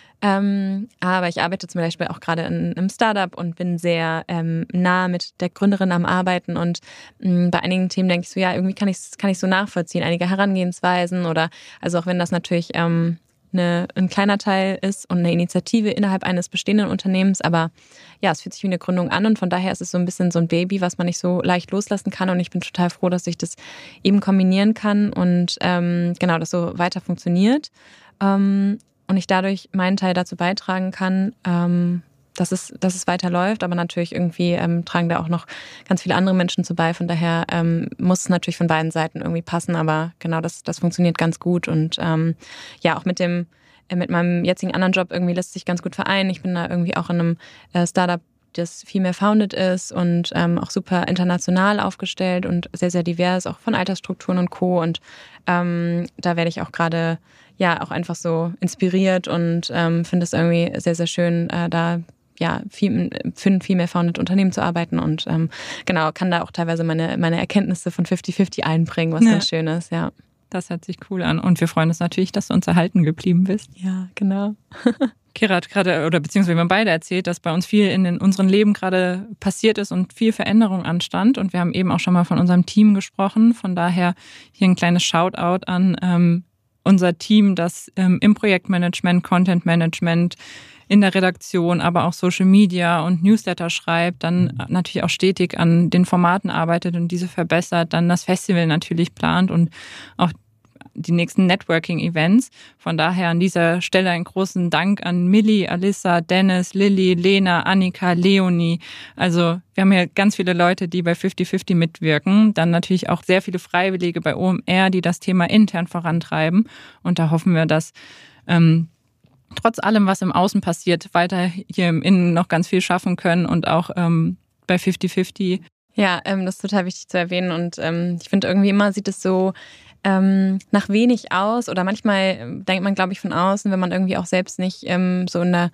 Ähm, aber ich arbeite zum Beispiel auch gerade in einem Startup und bin sehr ähm, nah mit der Gründerin am Arbeiten und mh, bei einigen Themen denke ich so, ja, irgendwie kann ich es kann ich so nachvollziehen, einige Herangehensweisen oder, also auch wenn das natürlich ähm, eine, ein kleiner Teil ist und eine Initiative innerhalb eines bestehenden Unternehmens, aber ja, es fühlt sich wie eine Gründung an und von daher ist es so ein bisschen so ein Baby, was man nicht so leicht loslassen kann und ich bin total froh, dass ich das eben kombinieren kann und ähm, genau, das so weiter funktioniert. Ähm, Und ich dadurch meinen Teil dazu beitragen kann, ähm, dass es, dass es weiterläuft. Aber natürlich irgendwie ähm, tragen da auch noch ganz viele andere Menschen zu bei. Von daher ähm, muss es natürlich von beiden Seiten irgendwie passen. Aber genau, das, das funktioniert ganz gut. Und ähm, ja, auch mit dem, äh, mit meinem jetzigen anderen Job irgendwie lässt sich ganz gut vereinen. Ich bin da irgendwie auch in einem äh, Startup, das viel mehr founded ist und ähm, auch super international aufgestellt und sehr, sehr divers, auch von Altersstrukturen und Co. Und ähm, da werde ich auch gerade ja auch einfach so inspiriert und ähm, finde es irgendwie sehr, sehr schön, äh, da ja viel, für ein viel mehr founded Unternehmen zu arbeiten und ähm, genau, kann da auch teilweise meine, meine Erkenntnisse von fünfzig fünfzig einbringen, was ja ganz schön ist, ja. Das hört sich cool an und wir freuen uns natürlich, dass du uns erhalten geblieben bist. Ja, genau. Kira hat gerade, oder beziehungsweise wir haben beide erzählt, dass bei uns viel in den, unserem Leben gerade passiert ist und viel Veränderung anstand. Und wir haben eben auch schon mal von unserem Team gesprochen. Von daher hier ein kleines Shoutout an ähm, unser Team, das ähm, im Projektmanagement, Content Management, in der Redaktion, aber auch Social Media und Newsletter schreibt, dann natürlich auch stetig an den Formaten arbeitet und diese verbessert, dann das Festival natürlich plant und auch die nächsten Networking-Events. Von daher an dieser Stelle einen großen Dank an Milli, Alissa, Dennis, Lilly, Lena, Annika, Leonie. Also wir haben hier ganz viele Leute, die bei fünfzig fünfzig mitwirken. Dann natürlich auch sehr viele Freiwillige bei O M R, die das Thema intern vorantreiben. Und da hoffen wir, dass ähm, trotz allem, was im Außen passiert, weiter hier im Innen noch ganz viel schaffen können und auch ähm, bei fünfzig fünfzig. Ja, ähm, das ist total wichtig zu erwähnen und ähm, ich finde irgendwie immer sieht es so ähm, nach wenig aus oder manchmal denkt man, glaube ich, von außen, wenn man irgendwie auch selbst nicht ähm, so in der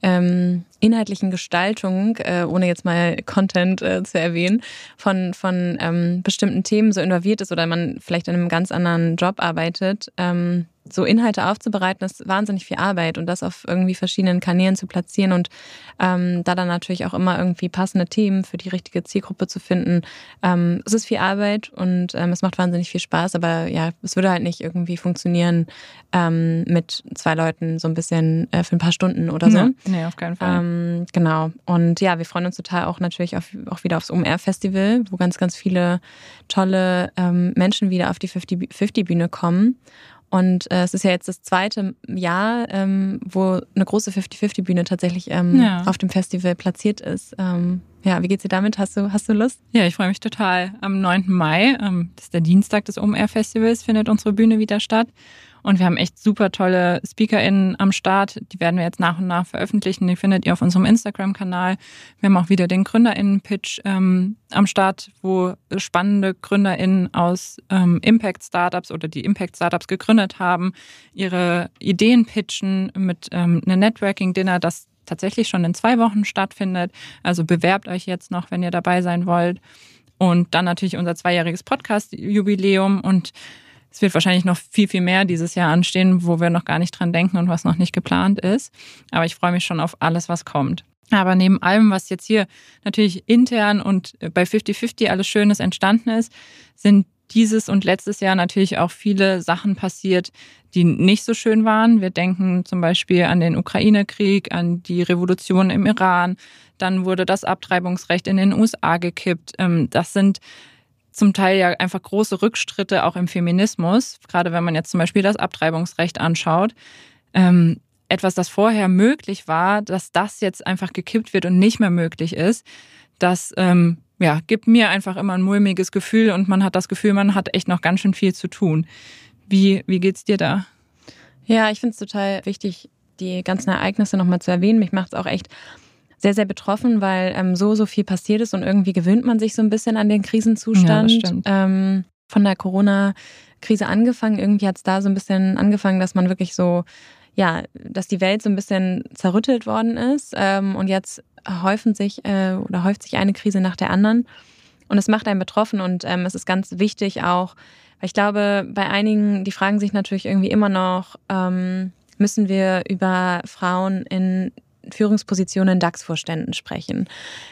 ähm, inhaltlichen Gestaltung, äh, ohne jetzt mal Content äh, zu erwähnen, von, von ähm, bestimmten Themen so involviert ist oder man vielleicht in einem ganz anderen Job arbeitet, ähm, so Inhalte aufzubereiten, ist wahnsinnig viel Arbeit und das auf irgendwie verschiedenen Kanälen zu platzieren und ähm, da dann natürlich auch immer irgendwie passende Themen für die richtige Zielgruppe zu finden. Ähm, es ist viel Arbeit und ähm, es macht wahnsinnig viel Spaß, aber ja, es würde halt nicht irgendwie funktionieren ähm, mit zwei Leuten so ein bisschen äh, für ein paar Stunden oder so. Ja, nee, auf keinen Fall. Ähm, genau. Und ja, wir freuen uns total auch natürlich auf, auch wieder aufs O M R-Festival, wo ganz, ganz viele tolle ähm, Menschen wieder auf die fünfzig-Bühne kommen. Und äh, es ist ja jetzt das zweite Jahr, ähm, wo eine große fünfzig-fünfzig-Bühne tatsächlich ähm, ja. auf dem Festival platziert ist. Ähm, ja, wie geht's dir damit? Hast du, hast du Lust? Ja, ich freue mich total. Am neunten Mai, ähm, das ist der Dienstag des O M R-Festivals, findet unsere Bühne wieder statt. Und wir haben echt super tolle SpeakerInnen am Start. Die werden wir jetzt nach und nach veröffentlichen. Die findet ihr auf unserem Instagram-Kanal. Wir haben auch wieder den GründerInnen-Pitch ähm, am Start, wo spannende GründerInnen aus ähm, Impact-Startups oder die Impact-Startups gegründet haben, ihre Ideen pitchen mit ähm, einem Networking-Dinner, das tatsächlich schon in zwei Wochen stattfindet. Also bewerbt euch jetzt noch, wenn ihr dabei sein wollt. Und dann natürlich unser zweijähriges Podcast-Jubiläum und es wird wahrscheinlich noch viel, viel mehr dieses Jahr anstehen, wo wir noch gar nicht dran denken und was noch nicht geplant ist. Aber ich freue mich schon auf alles, was kommt. Aber neben allem, was jetzt hier natürlich intern und bei fünfzig-fünfzig alles Schönes entstanden ist, sind dieses und letztes Jahr natürlich auch viele Sachen passiert, die nicht so schön waren. Wir denken zum Beispiel an den Ukraine-Krieg, an die Revolution im Iran. Dann wurde das Abtreibungsrecht in den U S A gekippt. Das sind zum Teil ja einfach große Rückschritte auch im Feminismus, gerade wenn man jetzt zum Beispiel das Abtreibungsrecht anschaut. Ähm, etwas, das vorher möglich war, dass das jetzt einfach gekippt wird und nicht mehr möglich ist, das ähm, ja, gibt mir einfach immer ein mulmiges Gefühl und man hat das Gefühl, man hat echt noch ganz schön viel zu tun. Wie, wie geht's dir da? Ja, ich finde es total wichtig, die ganzen Ereignisse nochmal zu erwähnen. Mich macht es auch echt sehr, sehr betroffen, weil ähm, so, so viel passiert ist und irgendwie gewöhnt man sich so ein bisschen an den Krisenzustand. Ja, das stimmt. Ähm, von der Corona-Krise angefangen. Irgendwie hat es da so ein bisschen angefangen, dass man wirklich so, ja, dass die Welt so ein bisschen zerrüttelt worden ist. Ähm, und jetzt häufen sich äh, oder häuft sich eine Krise nach der anderen. Und es macht einen betroffen und ähm, es ist ganz wichtig auch, weil ich glaube, bei einigen, die fragen sich natürlich irgendwie immer noch, ähm, müssen wir über Frauen in Führungspositionen in DAX-Vorständen sprechen.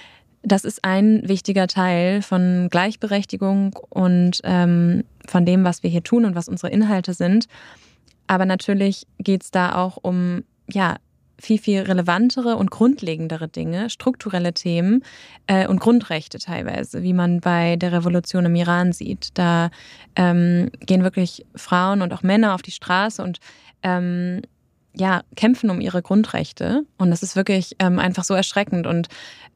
Das ist ein wichtiger Teil von Gleichberechtigung und ähm, von dem, was wir hier tun und was unsere Inhalte sind. Aber natürlich geht es da auch um ja viel, viel relevantere und grundlegendere Dinge, strukturelle Themen äh, und Grundrechte teilweise, wie man bei der Revolution im Iran sieht. Da ähm, gehen wirklich Frauen und auch Männer auf die Straße und ähm, ja, kämpfen um ihre Grundrechte. Und das ist wirklich ähm, einfach so erschreckend. Und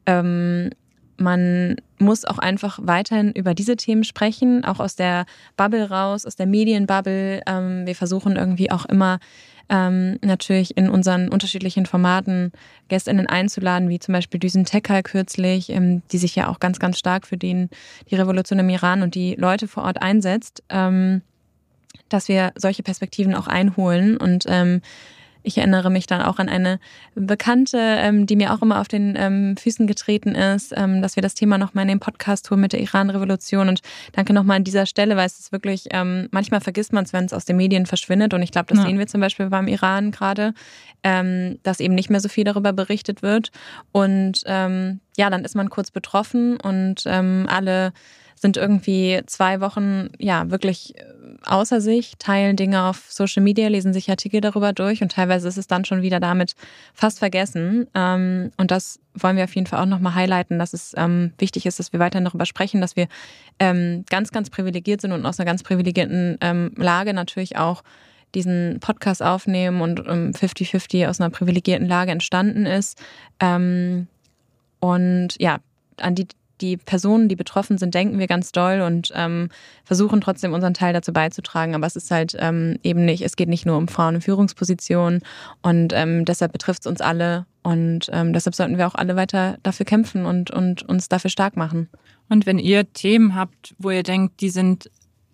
ähm, man muss auch einfach weiterhin über diese Themen sprechen, auch aus der Bubble raus, aus der Medienbubble. Ähm, wir versuchen irgendwie auch immer ähm, natürlich in unseren unterschiedlichen Formaten GästInnen einzuladen, wie zum Beispiel Düsen Tekkal kürzlich, ähm, die sich ja auch ganz, ganz stark für den, die Revolution im Iran und die Leute vor Ort einsetzt, ähm, dass wir solche Perspektiven auch einholen und ähm, ich erinnere mich dann auch an eine Bekannte, die mir auch immer auf den Füßen getreten ist, dass wir das Thema nochmal in den Podcast holen mit der Iran-Revolution. Und danke nochmal an dieser Stelle, weil es ist wirklich, manchmal vergisst man es, wenn es aus den Medien verschwindet. Und ich glaube, das ja. sehen wir zum Beispiel beim Iran gerade, dass eben nicht mehr so viel darüber berichtet wird. Und ja, dann ist man kurz betroffen und alle sind irgendwie zwei Wochen ja wirklich außer sich, teilen Dinge auf Social Media, lesen sich Artikel darüber durch und teilweise ist es dann schon wieder damit fast vergessen. Und das wollen wir auf jeden Fall auch nochmal highlighten, dass es wichtig ist, dass wir weiterhin darüber sprechen, dass wir ganz, ganz privilegiert sind und aus einer ganz privilegierten Lage natürlich auch diesen Podcast aufnehmen und fünfzig-fünfzig aus einer privilegierten Lage entstanden ist. Und ja, an die Die Personen, die betroffen sind, denken wir ganz doll und ähm, versuchen trotzdem unseren Teil dazu beizutragen. Aber es ist halt ähm, eben nicht, es geht nicht nur um Frauen in Führungspositionen und ähm, deshalb betrifft es uns alle und ähm, deshalb sollten wir auch alle weiter dafür kämpfen und, und uns dafür stark machen. Und wenn ihr Themen habt, wo ihr denkt, die sind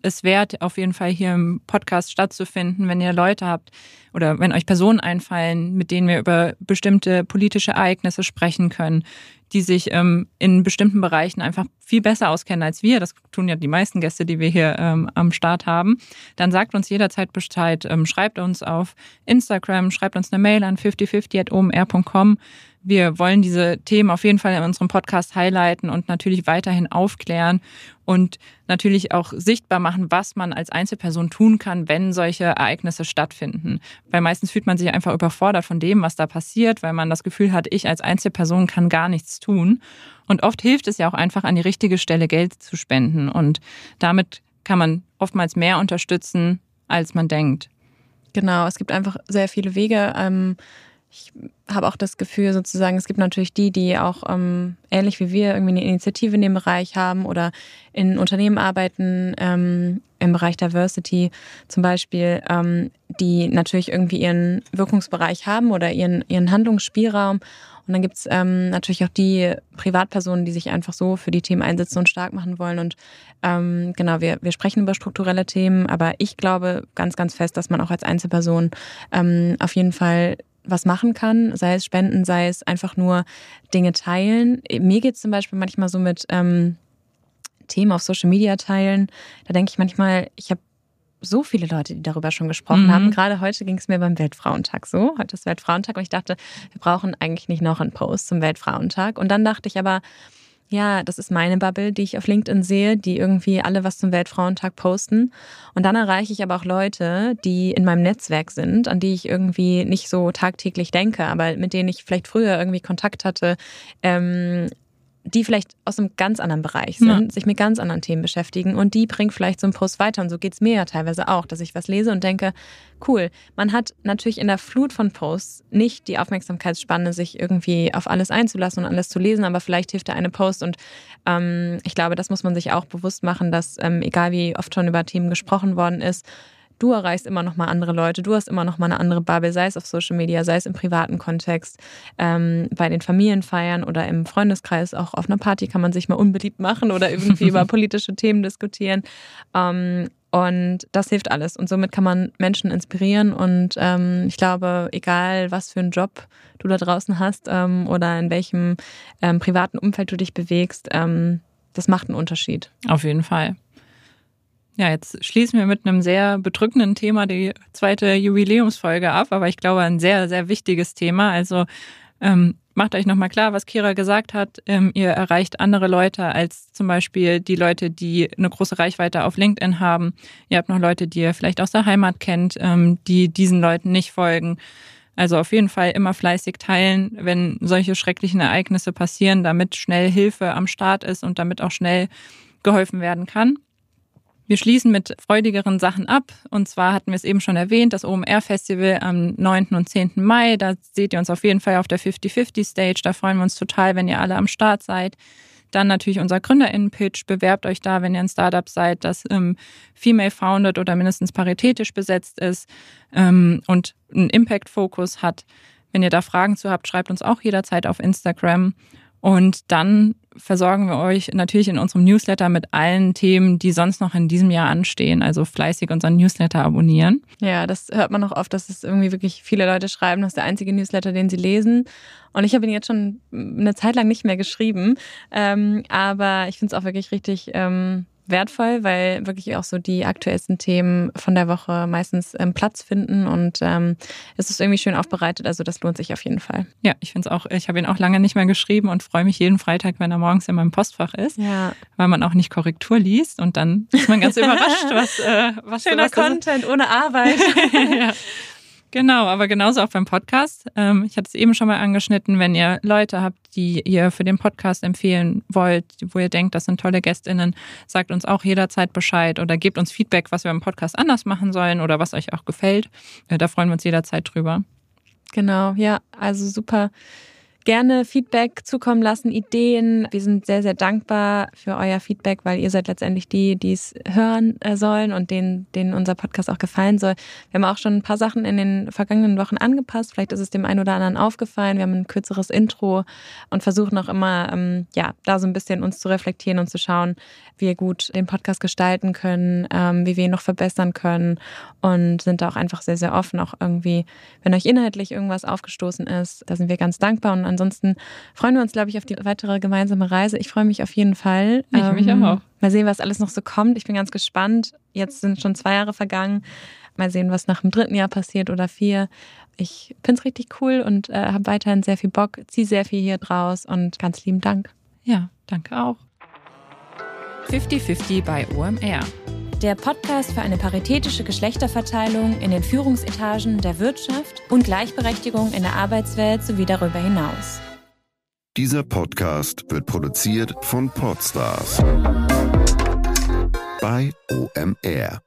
es wert, auf jeden Fall hier im Podcast stattzufinden, wenn ihr Leute habt oder wenn euch Personen einfallen, mit denen wir über bestimmte politische Ereignisse sprechen können, die sich ähm, in bestimmten Bereichen einfach viel besser auskennen als wir. Das tun ja die meisten Gäste, die wir hier ähm, am Start haben. Dann sagt uns jederzeit Bescheid. Ähm, schreibt uns auf Instagram, schreibt uns eine Mail an fifty fifty at o m r punkt com. Wir wollen diese Themen auf jeden Fall in unserem Podcast highlighten und natürlich weiterhin aufklären und natürlich auch sichtbar machen, was man als Einzelperson tun kann, wenn solche Ereignisse stattfinden. Weil meistens fühlt man sich einfach überfordert von dem, was da passiert, weil man das Gefühl hat, ich als Einzelperson kann gar nichts tun. Und oft hilft es ja auch einfach, an die richtige Stelle Geld zu spenden. Und damit kann man oftmals mehr unterstützen, als man denkt. Genau, es gibt einfach sehr viele Wege. Ähm Ich habe auch das Gefühl sozusagen, es gibt natürlich die, die auch ähm, ähnlich wie wir irgendwie eine Initiative in dem Bereich haben oder in Unternehmen arbeiten, ähm, im Bereich Diversity zum Beispiel, ähm, die natürlich irgendwie ihren Wirkungsbereich haben oder ihren, ihren Handlungsspielraum. Und dann gibt es ähm, natürlich auch die Privatpersonen, die sich einfach so für die Themen einsetzen und stark machen wollen. Und ähm, genau, wir, wir sprechen über strukturelle Themen, aber ich glaube ganz, ganz fest, dass man auch als Einzelperson ähm, auf jeden Fall was machen kann, sei es spenden, sei es einfach nur Dinge teilen. Mir geht es zum Beispiel manchmal so mit ähm, Themen auf Social Media teilen. Da denke ich manchmal, ich habe so viele Leute, die darüber schon gesprochen mhm. haben. Gerade heute ging es mir beim Weltfrauentag so. Heute ist Weltfrauentag und ich dachte, wir brauchen eigentlich nicht noch einen Post zum Weltfrauentag. Und dann dachte ich aber, ja, das ist meine Bubble, die ich auf LinkedIn sehe, die irgendwie alle was zum Weltfrauentag posten. Und dann erreiche ich aber auch Leute, die in meinem Netzwerk sind, an die ich irgendwie nicht so tagtäglich denke, aber mit denen ich vielleicht früher irgendwie Kontakt hatte, ähm, die vielleicht aus einem ganz anderen Bereich sind, ja. sich mit ganz anderen Themen beschäftigen und die bringen vielleicht so einen Post weiter. Und so geht's mir ja teilweise auch, dass ich was lese und denke, cool, man hat natürlich in der Flut von Posts nicht die Aufmerksamkeitsspanne, sich irgendwie auf alles einzulassen und alles zu lesen, aber vielleicht hilft der eine Post und ähm, ich glaube, das muss man sich auch bewusst machen, dass ähm, egal wie oft schon über Themen gesprochen worden ist, du erreichst immer noch mal andere Leute, du hast immer noch mal eine andere Bubble, sei es auf Social Media, sei es im privaten Kontext, ähm, bei den Familienfeiern oder im Freundeskreis, auch auf einer Party kann man sich mal unbeliebt machen oder irgendwie über politische Themen diskutieren. Ähm, und das hilft alles. Und somit kann man Menschen inspirieren. Und ähm, ich glaube, egal was für einen Job du da draußen hast ähm, oder in welchem ähm, privaten Umfeld du dich bewegst, ähm, das macht einen Unterschied. Auf jeden Fall. Ja, jetzt schließen wir mit einem sehr bedrückenden Thema die zweite Jubiläumsfolge ab, aber ich glaube ein sehr, sehr wichtiges Thema. Also ähm, macht euch nochmal klar, was Kira gesagt hat. Ähm, ihr erreicht andere Leute als zum Beispiel die Leute, die eine große Reichweite auf LinkedIn haben. Ihr habt noch Leute, die ihr vielleicht aus der Heimat kennt, ähm, die diesen Leuten nicht folgen. Also auf jeden Fall immer fleißig teilen, wenn solche schrecklichen Ereignisse passieren, damit schnell Hilfe am Start ist und damit auch schnell geholfen werden kann. Wir schließen mit freudigeren Sachen ab. Und zwar hatten wir es eben schon erwähnt, das O M R-Festival am neunten und zehnten Mai. Da seht ihr uns auf jeden Fall auf der fifty fifty Stage. Da freuen wir uns total, wenn ihr alle am Start seid. Dann natürlich unser GründerInnen-Pitch. Bewerbt euch da, wenn ihr ein Startup seid, das ähm, female-founded oder mindestens paritätisch besetzt ist ähm, und einen Impact-Fokus hat. Wenn ihr da Fragen zu habt, schreibt uns auch jederzeit auf Instagram. Und dann versorgen wir euch natürlich in unserem Newsletter mit allen Themen, die sonst noch in diesem Jahr anstehen. Also fleißig unseren Newsletter abonnieren. Ja, das hört man noch oft, dass es irgendwie wirklich viele Leute schreiben, das ist der einzige Newsletter, den sie lesen. Und ich habe ihn jetzt schon eine Zeit lang nicht mehr geschrieben. Ähm, aber ich finde es auch wirklich richtig ähm, wertvoll, weil wirklich auch so die aktuellsten Themen von der Woche meistens ähm, Platz finden und ähm, es ist irgendwie schön aufbereitet, also das lohnt sich auf jeden Fall. Ja, ich finde es auch, ich habe ihn auch lange nicht mehr geschrieben und freue mich jeden Freitag, wenn er morgens in meinem Postfach ist, ja. Weil man auch nicht Korrektur liest und dann ist man ganz überrascht, was äh, was schöner was Content ohne Arbeit. Ja. Genau, aber genauso auch beim Podcast. Ich hatte es eben schon mal angeschnitten, wenn ihr Leute habt, die ihr für den Podcast empfehlen wollt, wo ihr denkt, das sind tolle GästInnen, sagt uns auch jederzeit Bescheid oder gebt uns Feedback, was wir im Podcast anders machen sollen oder was euch auch gefällt. Da freuen wir uns jederzeit drüber. Genau, ja, also super gerne Feedback zukommen lassen, Ideen. Wir sind sehr, sehr dankbar für euer Feedback, weil ihr seid letztendlich die, die es hören sollen und denen, denen unser Podcast auch gefallen soll. Wir haben auch schon ein paar Sachen in den vergangenen Wochen angepasst. Vielleicht ist es dem einen oder anderen aufgefallen. Wir haben ein kürzeres Intro und versuchen auch immer, ähm, ja, da so ein bisschen uns zu reflektieren und zu schauen, wie wir gut den Podcast gestalten können, ähm, wie wir ihn noch verbessern können und sind da auch einfach sehr, sehr offen. Auch irgendwie, wenn euch inhaltlich irgendwas aufgestoßen ist, da sind wir ganz dankbar und ansonsten freuen wir uns, glaube ich, auf die weitere gemeinsame Reise. Ich freue mich auf jeden Fall. Ich ähm, mich auch. Mal sehen, was alles noch so kommt. Ich bin ganz gespannt. Jetzt sind schon zwei Jahre vergangen. Mal sehen, was nach dem dritten Jahr passiert oder vier. Ich finde es richtig cool und äh, habe weiterhin sehr viel Bock, ziehe sehr viel hier draus und ganz lieben Dank. Ja, danke auch. fünfzig fünfzig bei O M R. Der Podcast für eine paritätische Geschlechterverteilung in den Führungsetagen der Wirtschaft und Gleichberechtigung in der Arbeitswelt sowie darüber hinaus. Dieser Podcast wird produziert von Podstars bei O M R.